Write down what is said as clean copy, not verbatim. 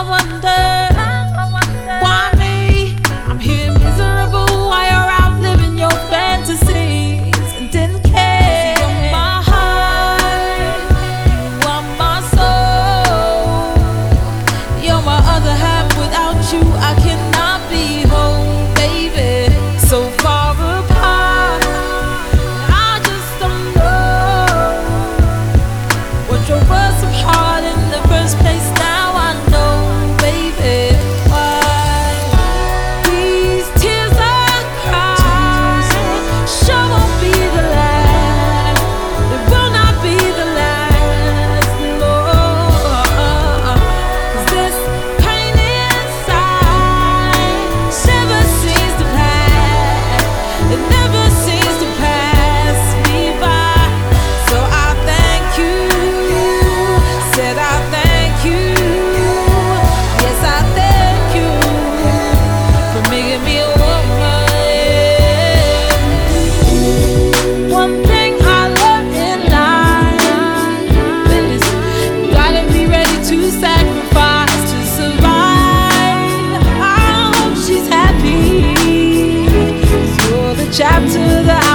wonder, why me? I'm here miserable while you're out living your fantasies and didn't care. You're my heart, you are my soul. You're my other half. Without you, I cannot be whole, baby. So far apart, I just don't know what drove us apart in the first place. Now I know, baby, why these tears I cry sure won't be the last. It will not be the last, no. 'Cause this pain inside never seems to pass. It never seems to pass me by. So I thank you. Said I thank you. Yes, I thank you for making me a woman. One thing I love in life is gotta be ready to sacrifice to survive. I hope she's happy. 'Cause you're the chapter that